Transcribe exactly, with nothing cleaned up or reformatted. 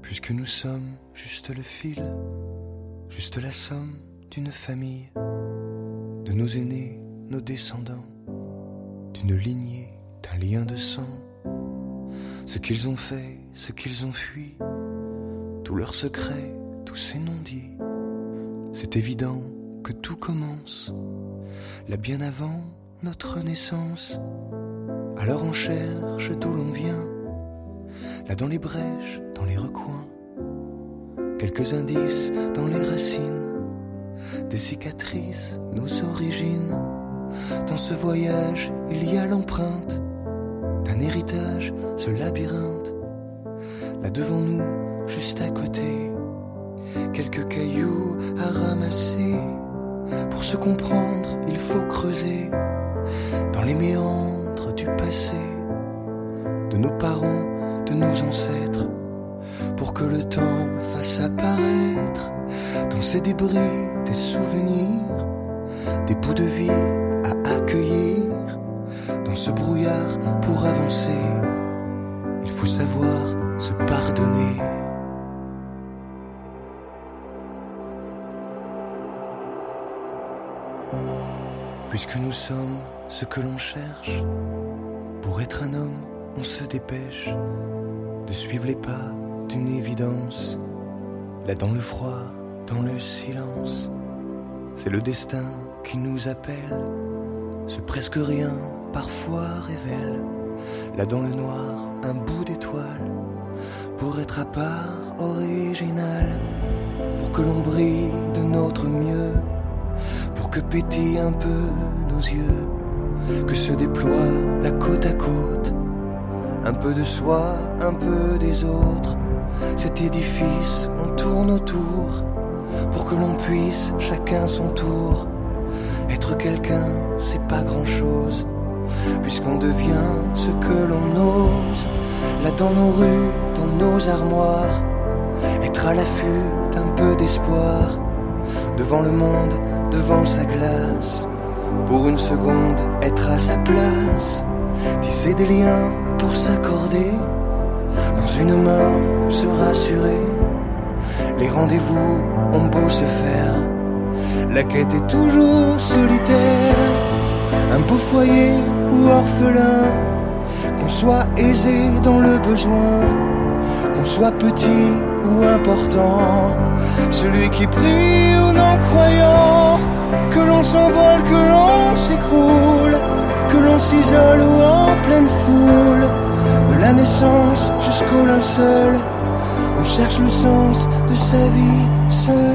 Puisque nous sommes juste le fil, juste la somme d'une famille, de nos aînés, nos descendants, d'une lignée, d'un lien de sang. Ce qu'ils ont fait, ce qu'ils ont fui, tous leurs secrets, tous ces non-dits. C'est évident que tout commence, là bien avant notre naissance. Alors on cherche d'où l'on vient, là dans les brèches, dans les recoins, quelques indices dans les racines, des cicatrices, nos origines. Dans ce voyage, il y a l'empreinte d'un héritage, ce labyrinthe. Là devant nous, juste à côté, quelques cailloux à ramasser. Pour se comprendre, il faut creuser dans les méandres du passé, de nos parents, de nos ancêtres, pour que le temps fasse apparaître dans ces débris des souvenirs, des bouts de vie à accueillir. Dans ce brouillard pour avancer, il faut savoir se pardonner. Puisque nous sommes ce que l'on cherche, pour être un homme, on se dépêche de suivre les pas d'une évidence. Là dans le froid, dans le silence, c'est le destin qui nous appelle. Ce presque rien parfois révèle, là dans le noir, un bout d'étoile, pour être à part, original, pour que l'on brille de notre mieux, pour que pétille un peu nos yeux, que se déploie la côte à côte, un peu de soi, un peu des autres. Cet édifice, on tourne autour, pour que l'on puisse, chacun son tour, être quelqu'un, c'est pas grand-chose, puisqu'on devient ce que l'on ose. Là dans nos rues, dans nos armoires, être à l'affût d'un peu d'espoir, devant le monde, devant sa glace, pour une seconde être à sa place, tisser des liens pour s'accorder, dans une main se rassurer. Les rendez-vous ont beau se faire, la quête est toujours solitaire. Un beau foyer ou orphelin, qu'on soit aisé dans le besoin, qu'on soit petit ou important, celui qui prie ou non croyant, que l'on s'envole, que l'on s'écroule, que l'on s'isole ou en pleine foule, de la naissance jusqu'au linceul, on cherche le sens de sa vie seule.